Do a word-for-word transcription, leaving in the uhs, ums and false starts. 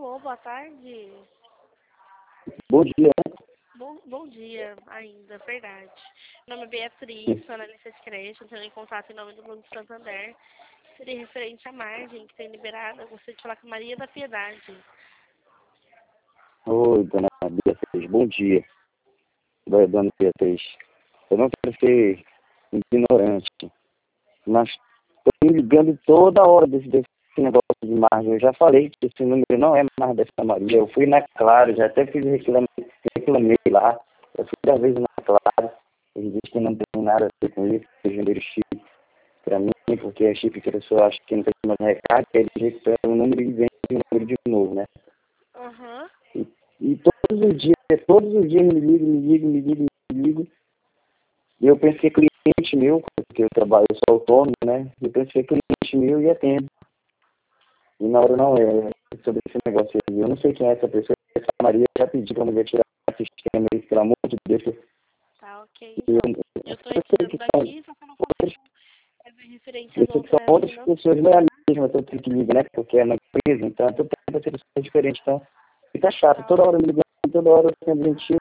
Alô, boa tarde. Bom dia. Bom, bom dia ainda, verdade. Meu nome é Beatriz, sou analista de crédito, entrando em contato em nome do Banco Santander. Seria referente à margem que tem liberada. Eu gostaria de falar com a Maria da Piedade. Oi, dona Beatriz, bom dia. Oi, dona Beatriz. Eu não quero ser ignorante, mas estou me ligando toda hora desse, desse negócio de margem. Eu já falei que esse número não é mais dessa Maria. Eu fui na Claro, já até fiz reclame, reclamei lá. Eu fui da vez na Claro. Eles dizem que não tem nada a ver com isso, que eles venderam chip para mim, porque a chip que a pessoa acha que não tem mais recarga, eles recuperam o número e vendem o número de novo, né? Aham. E, e todos os dias, todos os dias me ligo, me ligo, me ligo, me ligo. E eu penso que é cliente meu, porque eu trabalho, eu sou autônomo, né? Eu penso que é cliente meu e atendo. E na hora não é sobre esse negócio aí. Eu não sei quem é essa pessoa. Essa Maria já pediu pra mulher tirar o sistema aí, pelo amor de Deus. Tá, ok. Eu, Então, eu tô eu sei que entrando são, daqui, só que eu não consigo fazer referência eu às sei que são outras outras finanças. pessoas, não é a mesma, eu tô tendo que ligar, né? Porque é uma empresa, então eu tô tentando ser pessoas diferentes. Então fica chato, Tá, toda hora me ligando, toda hora eu sendo gentil.